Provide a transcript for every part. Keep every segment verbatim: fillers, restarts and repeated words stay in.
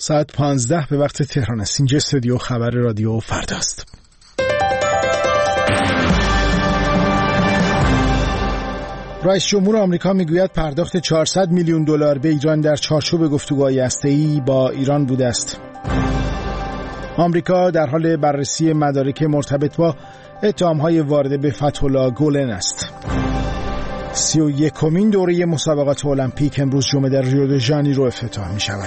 ساعت پانزده به وقت تهران است. اینجا استودیو خبر رادیو فردا است. رئیس جمهور آمریکا میگوید پرداخت چهارصد میلیون دلار به ایران در چارچوب گفتگوهای هسته‌ای با ایران بوده است. آمریکا در حال بررسی مدارک مرتبط با اتهام‌های وارده به فتح الله گولن است. سی و یکمین دوره مسابقات المپیک امروز جمعه در ریو د ژانیرو افتتاح می شود.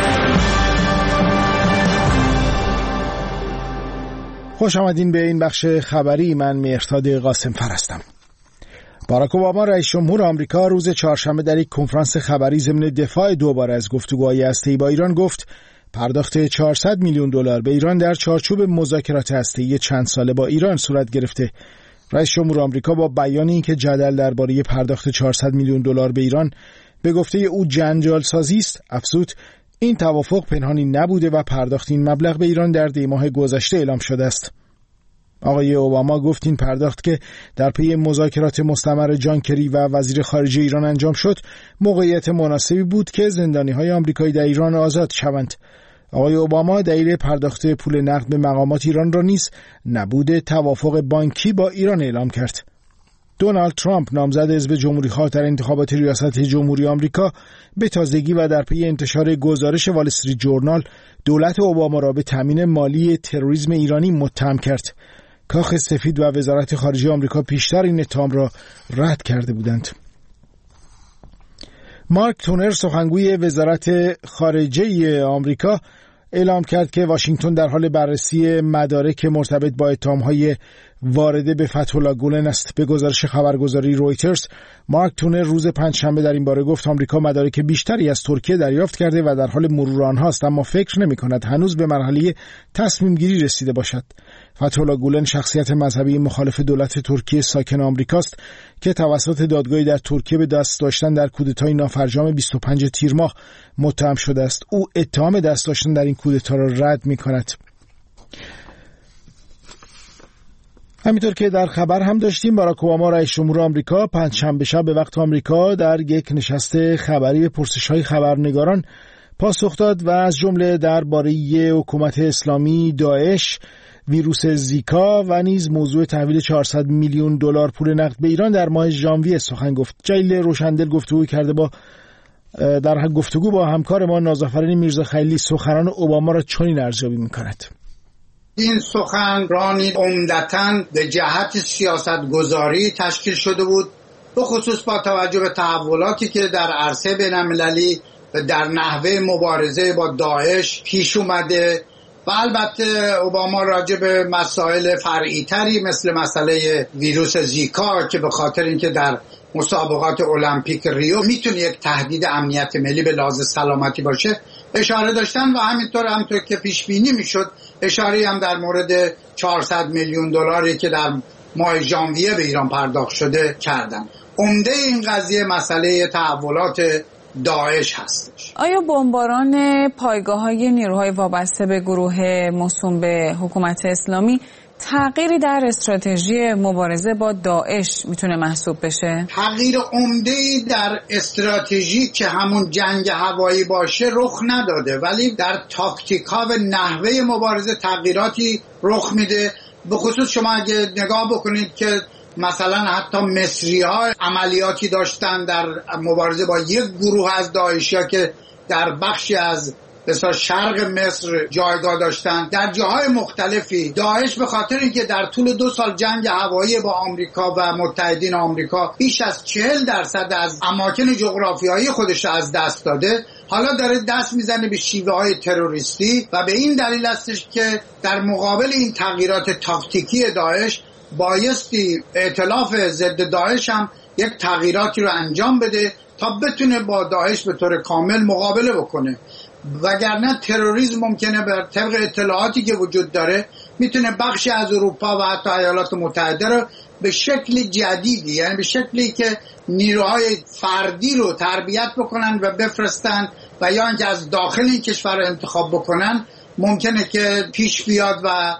خوش آمدین به این بخش خبری. من مهرداد قاسم‌فر هستم. باراک اوباما رئیس جمهور آمریکا روز چهارشنبه در یک کنفرانس خبری ضمن دفاع دوباره از گفتگوهای هسته‌ای با ایران گفت پرداخت چهارصد میلیون دلار به ایران در چارچوب مذاکرات هسته‌ای چند ساله با ایران صورت گرفته. رئیس جمهور آمریکا با بیان اینکه جدل درباره پرداخت چهارصد میلیون دلار به ایران به گفته او جنجال سازی است، افزود این توافق پنهانی نبوده و پرداخت این مبلغ به ایران در دی ماه گذشته اعلام شده است. آقای اوباما گفت این پرداخت که در پی مذاکرات مستمر جان کری و وزیر خارجه ایران انجام شد، موقعیت مناسبی بود که زندانی‌های آمریکایی در ایران آزاد شوند. آقای اوباما دلیل پرداخت پول نقد به مقامات ایران را نیز نبود توافق بانکی با ایران اعلام کرد. دونالد ترامپ نامزد حزب جمهوری‌خواه در انتخابات ریاست جمهوری آمریکا به تازگی و در پی انتشار گزارش وال استریت جورنال دولت اوباما را به تامین مالی تروریسم ایرانی متهم کرد. کاخ سفید و وزارت خارجه آمریکا پیشتر این اتهام را رد کرده بودند. مارک تونر سخنگوی وزارت خارجه آمریکا اعلام کرد که واشنگتن در حال بررسی مدارک مرتبط با اتهام‌های وارده به فتح الله گولن است. به گزارش خبرگزاری رویترز، مارک تونر روز پنجشنبه در این باره گفت آمریکا مدارک بیشتری از ترکیه دریافت کرده و در حال مرور آنها است، اما فکر نمی‌کند هنوز به مرحله تصمیم گیری رسیده باشد. فتح الله گولن شخصیت مذهبی مخالف دولت ترکیه ساکن آمریکاست که توسط دادگاهی در ترکیه به دست داشتن در کودتای نافرجام بیست و پنج تیر ماه متهم شده است. او اتهام دست داشتن در این کودتا را رد می‌کند. همینطور که در خبر هم داشتیم، باراک اوباما رئیس جمهور آمریکا پنجشنبه شب به وقت آمریکا در یک نشست خبری به پرسش‌های خبرنگاران پاسخ داد و از جمله درباره حکومت اسلامی، داعش، ویروس زیکا و نیز موضوع تحویل چهارصد میلیون دلار پول نقد به ایران در ماه ژانویه سخن گفت. جلیل روشندل گفتگو کرده با در گفتگو با همکار ما نازآفرین میرزاخلیلی سخنان اوباما را چنین ارزیابی می‌کند. این سخنرانی عمدتاً به جهت سیاستگذاری تشکیل شده بود، به خصوص با توجه به تحولاتی که در عرصه بین‌المللی در نحوه مبارزه با داعش پیش اومده و البته اوباما راجع به مسائل فرعی‌تری مثل مسئله ویروس زیکا که به خاطر اینکه در مسابقات المپیک ریو میتونه یک تهدید امنیت ملی به لحاظ سلامتی باشه اشاره داشتن و همینطور همونطور که پیش بینی میشد اشاره هم در مورد چهارصد میلیون دلاری که در ماه ژانویه به ایران پرداخت شده کردن. عمده این قضیه مسئله تحولات داعش هستش. آیا بمباران پایگاه‌های نیروهای وابسته به گروه موسوم به حکومت اسلامی تغییری در استراتژی مبارزه با داعش میتونه محسوب بشه؟ تغییر عمده‌ای در استراتژی که همون جنگ هوایی باشه رخ نداده، ولی در تاکتیک‌ها و نحوه مبارزه تغییراتی رخ میده. به خصوص شما اگه نگاه بکنید که مثلا حتی مصری‌ها عملیاتی داشتن در مبارزه با یک گروه از داعشی‌ها که در بخشی از مثلا شرق مصر جایگاه داشتن. در جاهای مختلفی داعش به خاطر اینکه در طول دو سال جنگ هوایی با آمریکا و متحدین آمریکا بیش از چهل درصد از اماکن جغرافیایی خودش از دست داده، حالا داره دست میزنه به شیوه های تروریستی و به این دلیل هستش که در مقابل این تغییرات تاکتیکی داعش بایستی ائتلاف ضد داعش هم یک تغییراتی رو انجام بده تا بتونه با داعش به طور کامل مقابله بکنه، وگرنه تروریسم ممکنه بر طبق اطلاعاتی که وجود داره میتونه بخشی از اروپا و حتی ایالات متحده رو به شکل جدیدی، یعنی به شکلی که نیروهای فردی رو تربیت بکنن و بفرستن و یا اینکه از داخل این کشور رو انتخاب بکنن، ممکنه که پیش بیاد و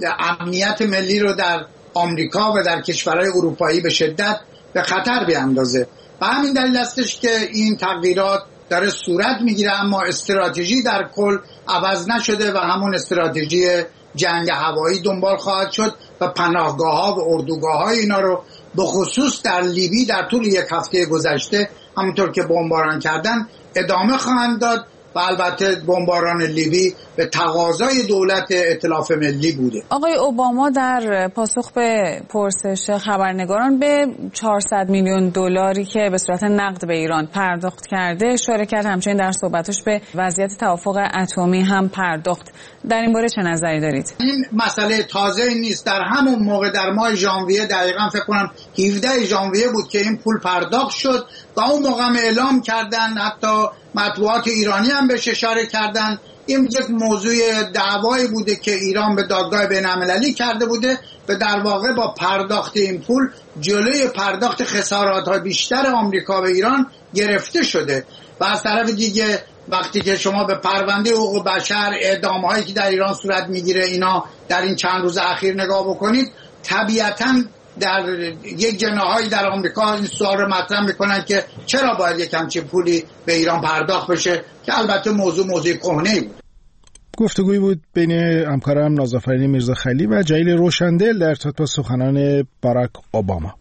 امنیت ملی رو در آمریکا و در کشورهای اروپایی به شدت به خطر بیاندازه. و همین دلیل هستش که این تغییرات داره صورت میگیره، اما استراتژی در کل عوض نشده و همون استراتژی جنگ هوایی دنبال خواهد شد و پناهگاه ها و اردوگاه های اینا رو به خصوص در لیبی در طول یک هفته گذشته همونطور که بمباران کردن ادامه خواهند داد و البته بمباران لیبی به تقاضای دولت ائتلاف ملی بوده. آقای اوباما در پاسخ به پرسش خبرنگاران به چهارصد میلیون دلاری که به صورت نقد به ایران پرداخت کرده اشاره کرد. همچنین در صحبتش به وضعیت توافق اتمی هم پرداخت. در این باره چه نظری دارید؟ این مسئله تازه نیست. در همون موقع در ماه ژانویه، دقیقاً فکر کنم هفدهم ژانویه بود که این پول پرداخت شد و اون موقع اعلام کردن، حتی مطبوعات ایرانی هم بهش اشاره کردن، این یک موضوع دعوایی بوده که ایران به دادگاه بین‌المللی کرده بوده و در واقع با پرداخت این پول جلوی پرداخت خسارات‌های بیشتر آمریکا به ایران گرفته شده. و از طرف دیگه وقتی که شما به پرونده حقوق بشر، اعدام‌هایی که در ایران صورت میگیره اینا در این چند روز اخیر نگاه بکنید، طبیعتاً در یک جناحایی در آمریکا این سوال رو مطرح میکنن که چرا باید یک همچین پولی به ایران پرداخت بشه، که البته موضوع موضوع کهنه‌ای بود. گفتگویی بود بین همکارم نازآفرین میرزاخیلی و جلیل روشندل در ارتباط با سخنان باراک اوباما.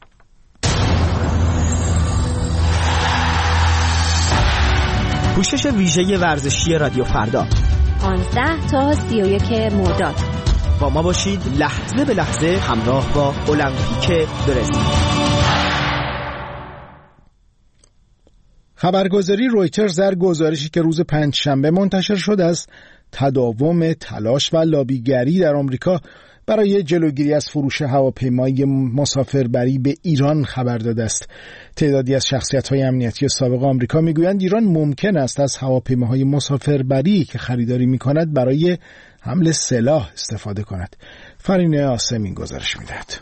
پوشش ویژه ورزشی رادیو فردا پانزده تا سی و یک مرداد. با ما باشید لحظه به لحظه همراه با المپیک برزیل. خبرگزاری رویترز در گزارشی که روز پنجشنبه منتشر شد از تداوم تلاش و لابیگری در آمریکا برای جلوگیری از فروش هواپیمای مسافربری به ایران خبر داده است. تعدادی از شخصیت‌های امنیتی سابق آمریکا می‌گویند ایران ممکن است از هواپیماهای مسافربری که خریداری می‌کند برای حمل سلاح استفاده کند. فرینه آسمین گزارش می‌دهد.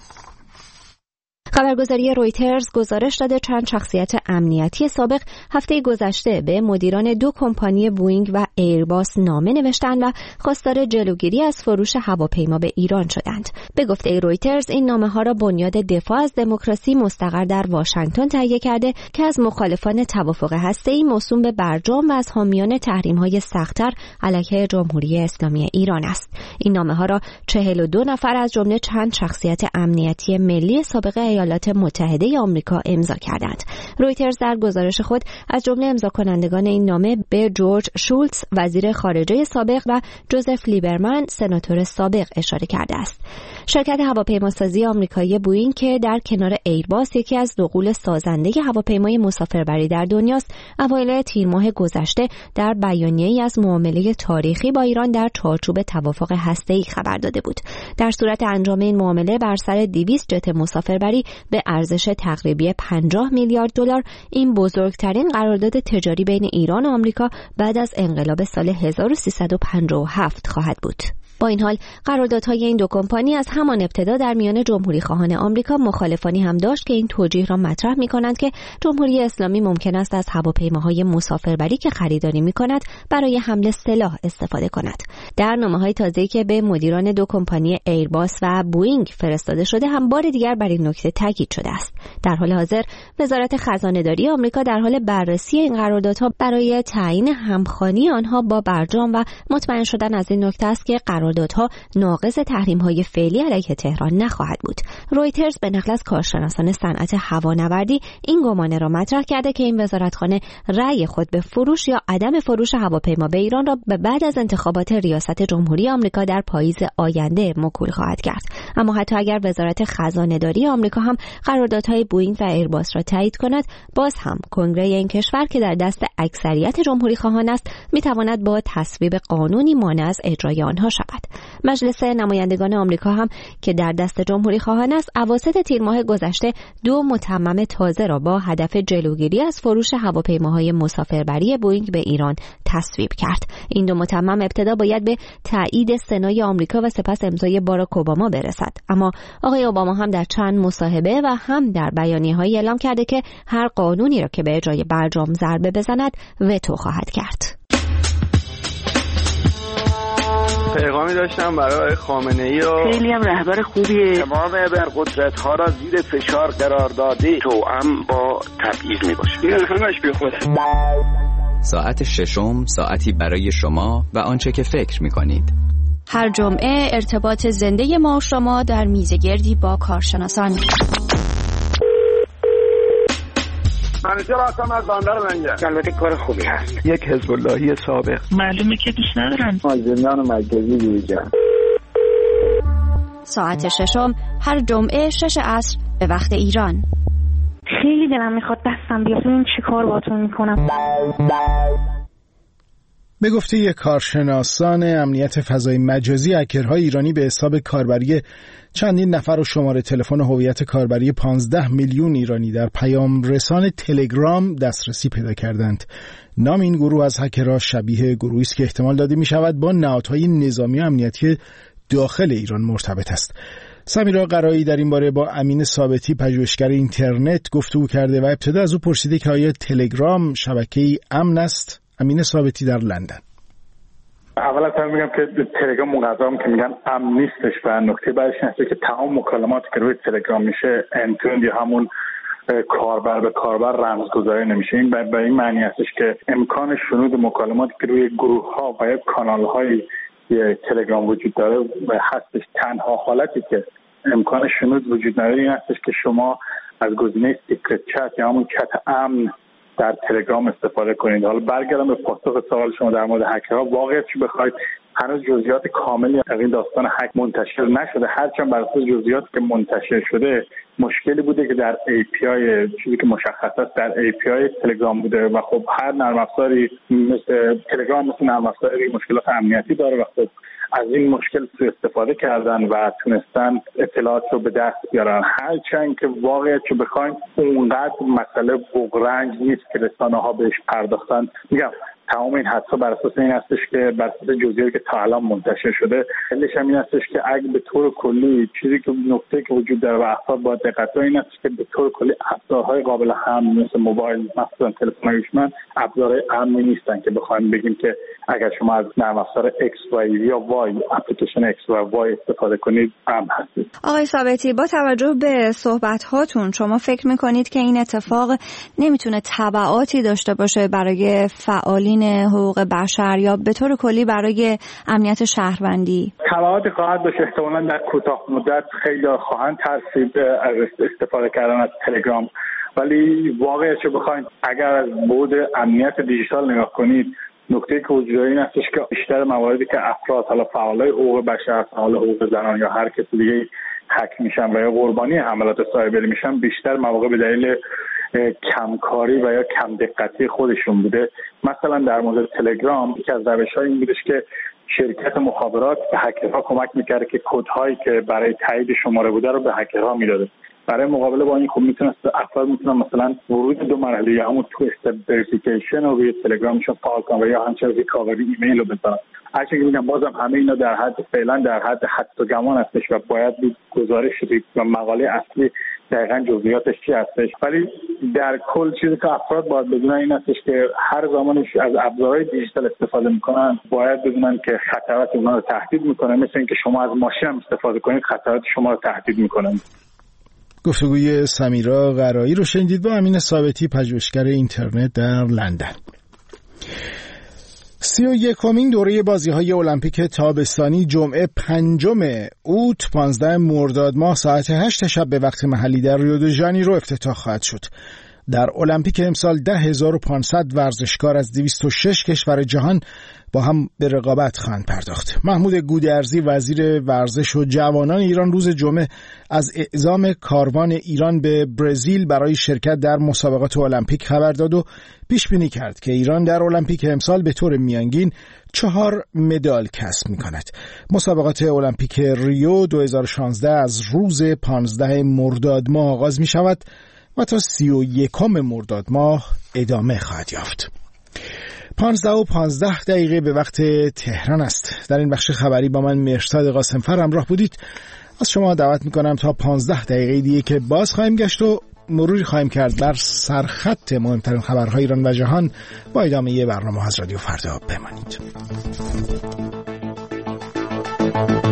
خبرگزاری رویترز گزارش داده چند شخصیت امنیتی سابق هفته گذشته به مدیران دو کمپانی بوئینگ و ایرباس نامه نوشتند و خواستار جلوگیری از فروش هواپیما به ایران شدند. به گفته رویترز این نامه‌ها را بنیاد دفاع از دموکراسی مستقر در واشنگتن تهیه کرده که از مخالفان توافق هسته‌ای موسوم به برجام و از حامیان تحریم‌های سخت‌تر علیه جمهوری اسلامی ایران است. این نامه‌ها را چهل و دو نفر از جمله چند شخصیت امنیتی ملی سابق ایالات متحده آمریکا امضا کردند. رویترز در گزارش خود از جمله امضا کنندگان این نامه به جورج شولتز وزیر خارجه سابق و جوزف لیبرمن سناتور سابق اشاره کرده است. شرکت هواپیماسازی آمریکایی بوئینگ که در کنار ایرباس یکی از دوقلو سازنده هواپیمای مسافربری در دنیاست، اوایل تیر ماه گذشته در بیانیه‌ای از معامله تاریخی با ایران در چارچوب توافق هسته‌ای خبر داده بود. در صورت انجام این معامله بر سر دویست جت مسافربری به ارزش تقریبی پنجاه میلیارد دلار، این بزرگترین قرارداد تجاری بین ایران و آمریکا بعد از انقلاب سال هزار و سیصد و پنجاه و هفت خواهد بود. با این حال قراردادهای این دو کمپانی از همان ابتدا در میان جمهوری خواهان آمریکا مخالفانی هم داشت که این توجیه را مطرح می‌کنند که جمهوری اسلامی ممکن است از هواپیماهای مسافربری که خریداری می‌کند برای حمل سلاح استفاده کند. در نامه‌های تازه‌ای که به مدیران دو کمپانی ایرباس و بوئینگ فرستاده شده هم بار دیگر بر این نکته تاکید شده است. در حال حاضر وزارت خزانه‌داری آمریکا در حال بررسی این قراردادها برای تعیین همخوانی آنها با برجام و مطمئن شدن از این نکته است که قراردادها ناقض تحریم‌های فعلی علیه تهران نخواهد بود. رویترز به نقل از کارشناسان صنعت هوانوردی این گمانه را مطرح کرده که این وزارتخانه رأی خود به فروش یا عدم فروش هواپیما به ایران را به بعد از انتخابات ریاست جمهوری آمریکا در پاییز آینده موکول خواهد کرد. اما حتی اگر وزارت خزانه‌داری آمریکا هم قراردادهای بوئینگ و ایرباس را تایید کند، باز هم کنگره این کشور که در دست اکثریت جمهوری خواهان است میتواند با تصویب قانونی مانع از اجرای آنها شود. مجلس نمایندگان آمریکا هم که در دست جمهوری خواهان است، اواسط تیر ماه گذشته دو متمم تازه را با هدف جلوگیری از فروش هواپیماهای مسافربری بوئینگ به ایران تصویب کرد. این دو متمم ابتدا باید به تایید سنای آمریکا و سپس امضای باراک اوباما برسد. اما آقای اوباما هم در چند مصاحبه و هم در بیانیه‌هایی اعلام کرده که هر قانونی را که به اجرای برجام ضربه بزند وتو خواهد کرد. پیغامی داشتم برای خامنه‌ای و خیلی هم رهبر خوبیه. تمام ابرقدرت‌ها را زیر فشار قرار داده، توأم با تبعیض می‌باشه. این همش بی خوده. ساعت ششم ساعتی برای شما و آنچه که فکر می‌کنید. هر جمعه ارتباط زنده ما و شما در میزگردی با کارشناسان. منیجر هستم از بندر لنگر. البته کار خوبی هست. یک حزب اللهی سابق. معلومه که دوست ندارن. زندان مرکزی بیرجان. ساعت ششم هر جمعه شش عصر به وقت ایران. خیلی دلم میخواد دستم بیاد ببینم چی کار باهاتون میکنم. به گفته یک کارشناسان امنیت فضای مجازی، هکرهای ایرانی به حساب کاربری چندین نفر و شماره تلفن و هویت کاربری پانزده میلیون ایرانی در پیام رسان تلگرام دسترسی پیدا کردند. نام این گروه از هکرها شبیه گروهی است که احتمال داده می شود با نهادهای نظامی و امنیتی داخل ایران مرتبط است. سمیرا قرایی در این باره با امین ثابتی پژوهشگر اینترنت گفتگو کرده و ابتدا از او پرسیده که آیا تلگرام شبکه‌ای امن است؟ امین ثابتی در لندن. اول از همه میگم که تلگرام مقدم که میگن امن نیستش و نکته بعدش اینه که تمام مکالماتی که روی تلگرام میشه انتوند یا همون کاربر به کاربر رمزگذاری نمیشه. این به این معنی هستش که امکان شنود مکالماتی که روی گروه ها و یا کانال های تلگرام وجود داره هستش. تنها حالتی که امکان شنود وجود نداره این هستش که شما از گزینه سیکرت چت یا همون چت امن در تلگرام استفاده کنید. حالا برگردم به پاسخ سوال شما در مورد هکرها. واقعیت چی بخواید هنوز جزئیات کاملی از این داستان هک منتشر نشده، هرچند بر اساس جزئیاتی که منتشر شده مشکلی بوده که در ای پی آی چیزی که مشخص است در ای پی آی تلگرام بوده و خب هر نرم افزاری مثل تلگرام مثل نرم افزاری مشکلات امنیتی داره و خب از این مشکل سوء استفاده کردن و تونستن اطلاعات رو به دست بیارن. هرچند که واقعیت رو بخواین اونقدر مسئله بغرنج نیست که رسانه ها بهش پرداختن. میگم تمام این حدس‌ها بر اساس این هستش که بر اساس جزئیاتی که تا الان منتشر شده، علتش هم این هستش که اگه به طور کلی چیزی که نکته که وجود داره و افراد باید دقت کنن این هستش که به طور کلی ابزارهای قابل حمل مثل موبایل، مثلا تلفن هوشمند، ابزارهای امنی نیستن که بخوایم بگیم که اگر شما از نرم افزار ایکس وای یا وای اپلیکیشن ایکس و وای استفاده کنید امن هستید. آقای ثابتی، با توجه به صحبت هاتون شما فکر می‌کنید که این اتفاق نمیتونه تبعاتی داشته باشه برای فعالین حقوق بشر یا به طور کلی برای امنیت شهروندی؟ تبعاتی خواهد داشت. احتمالاً در کوتاه مدت خیلی خواهند ترسید از استفاده کردن از تلگرام، ولی واقعیت رو بخواید اگر از بعد امنیت دیجیتال نگاه کنید، نکته که وجود داره این هستش که بیشتر مواردی که افراد حالا فعالای حقوق بشر، فعال حقوق زنان یا هر کسی دیگه هک میشن و یا قربانی حملات سایبری میشن، بیشتر مواقع به دلیل کمکاری و یا کم دقتی خودشون بوده. مثلا در مورد تلگرام یکی از روش‌های این بودش که شرکت مخابرات به هکرها کمک میکرده که کدهایی که برای تایید شماره بوده رو به هکرها میداده. برای مقابله با این خب میتونست افراد میتونن مثلا ورود دو مرحله یا همون تو استپ وریفیکیشن رو روی تلگرامشون فعال کنن و یا همچنین ریکاوری ایمیل رو بزنن. هرچند که میگم بازم همه اینا در حد فعلا در حد حدس و گمان هستش و باید گزارش و مقاله اصلی دقیقاً جزئیاتش چی هستش، ولی در کل چیزی که افراد باید بدونن این هستش که هر زمانی از ابزارهای دیجیتال استفاده میکنن باید بدونن که خطرات اونها رو تهدید میکنه، مثل اینکه شما از ماشین هم استفاده کنید خطرات شما رو تهدید میکنن. گفتگوی سمیرا قرایی رو شنیدید با امین ثابتی پژوهشگر اینترنت در لندن. سی و یکمین دوره بازی‌های المپیک تابستانی جمعه پنجم اوت پانزده مرداد ماه ساعت هشت شب به وقت محلی در ریو دو ژانیرو افتتاح خواهد شد. در المپیک امسال ده هزار و پانصد ورزشکار از دویست و شش کشور جهان با هم به رقابت خواهند پرداخت. محمود گودرزی وزیر ورزش و جوانان ایران روز جمعه از اعزام کاروان ایران به برزیل برای شرکت در مسابقات المپیک خبر داد و پیش بینی کرد که ایران در المپیک امسال به طور میانگین چهار مدال کسب می‌کند. مسابقات المپیک ریو دو هزار و شانزده از روز پانزده مرداد ماه آغاز می‌شود و تا سی و یکم مرداد ماه ادامه خواهد یافت. پانزده و پانزده دقیقه به وقت تهران است. در این بخش خبری با من مهرزاد قاسمفر همراه بودید. از شما دعوت میکنم تا پانزده دقیقه دیگه که باز خواهیم گشت و مروری خواهیم کرد بر سرخط مهمترین خبرهای ایران و جهان. با ادامه برنامه از رادیو فردا بمانید.